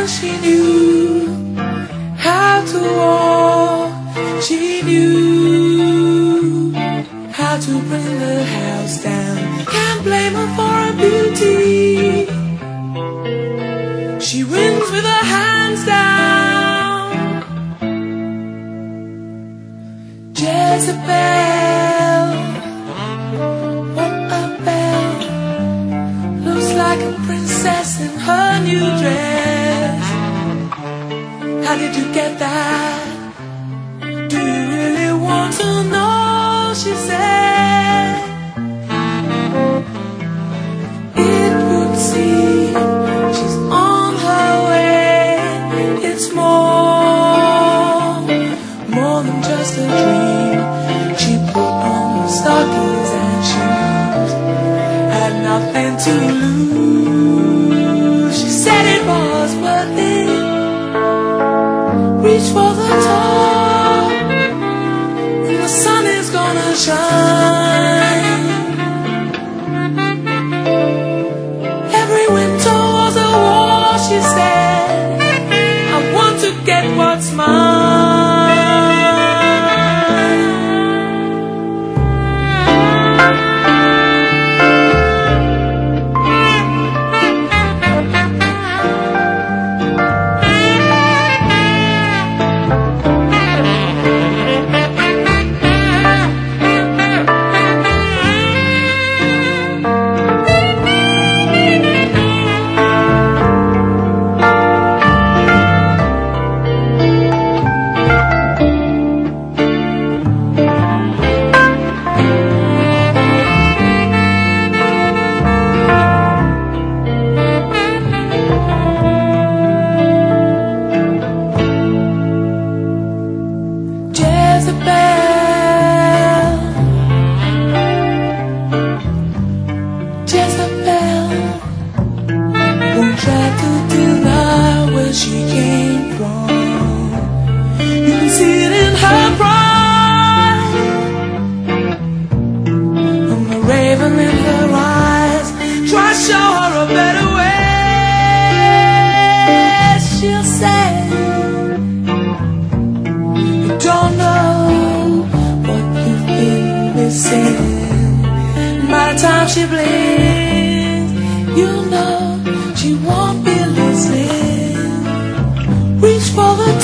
she knew how to walk. She knew how to bring the house down. Can't blame her for her beauty. She wins with her hands down. Jezebel, what a belle. Looks like a princess in her new dress. How did you get that? Do you really want to know? She said. It would seem she's on her way. It's more than just a dream. She put on stockings and shoes, had nothing to lose. She said it was worth it. Reach for the top, and the sun is gonna shine. Every winter was a war, she said. I want to get what's mine. Jezebel won't try to deny where she came from. You can see it in her pride, and the raven in her eyes. Try to show her a better way. She'll say, you don't know what you've been missing. By the time she blinks, you know she won't be listening. Reach for the